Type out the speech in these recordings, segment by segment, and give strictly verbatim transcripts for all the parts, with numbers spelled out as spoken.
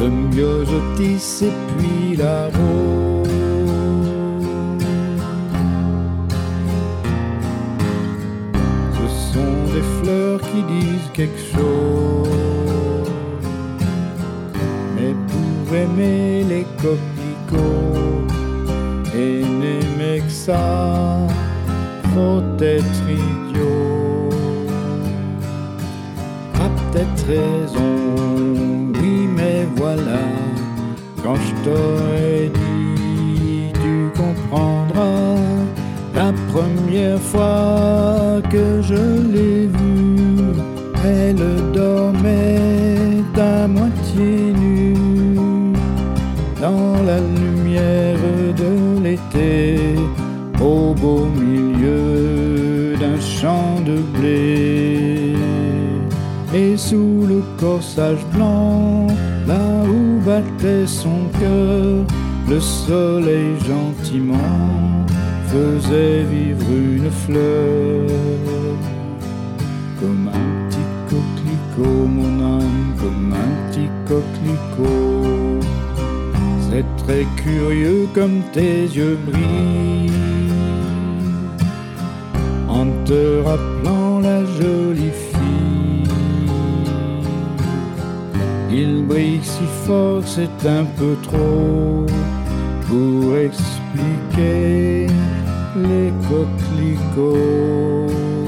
le myosotis et puis la rose. Ce sont des fleurs qui disent quelque chose, mais pour aimer les coquelicots et n'aimer que ça, faut être idiot. A peut-être raison, oui mais voilà, quand je t'aurais dit, tu comprendras. La première fois que je l'ai vue, elle dormait à moitié nue dans la lumière de l'été, au beau milieu d'un champ de blé. Et sous le corsage blanc, là où battait son cœur, le soleil gentiment faisait vivre une fleur. Comme un petit coquelicot, mon âme, comme un petit coquelicot. C'est très curieux comme tes yeux brillent, en te rappelant la jolie fille. Il brille si fort, c'est un peu trop pour expliquer les coquelicots.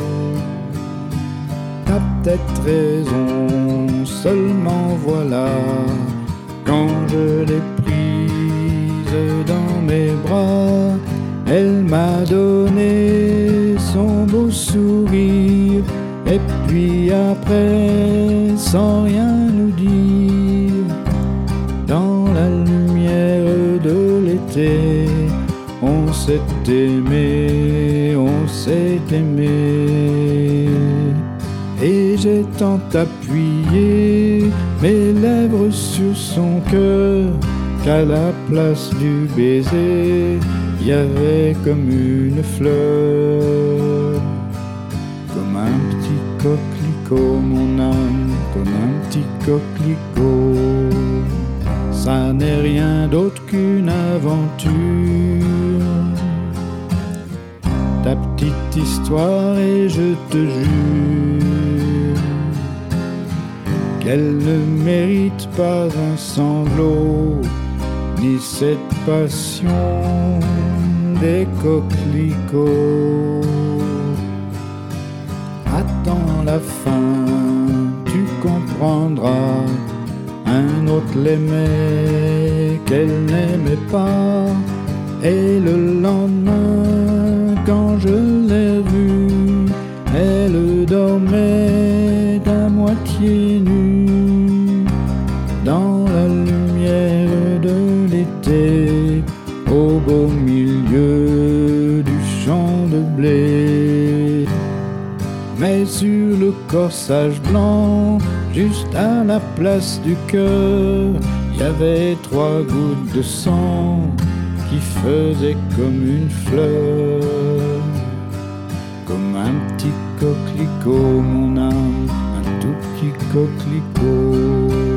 T'as peut-être raison, seulement voilà, quand je l'ai prise dans mes bras, elle m'a donné son beau sourire, et puis après, sans rien nous dire, dans la lumière de l'été, on s'est aimé, on s'est aimé. Et j'ai tant appuyé mes lèvres sur son cœur qu'à la place du baiser, il y avait comme une fleur. Comme un petit coquelicot, mon âme, comme un petit coquelicot. Ça n'est rien d'autre qu'une aventure, ta petite histoire, et je te jure qu'elle ne mérite pas un sanglot, ni cette passion des coquelicots. Attends la fin, tu comprendras. Un autre l'aimait qu'elle n'aimait pas, et le lendemain, quand je l'ai vue, elle dormait à moitié nue dans la lumière de l'été, au beau milieu du champ de blé. Mais sur le corsage blanc, juste à la place du cœur, il y avait trois gouttes de sang qui faisaient comme une fleur. Comme un petit coquelicot, mon âme, un tout petit coquelicot.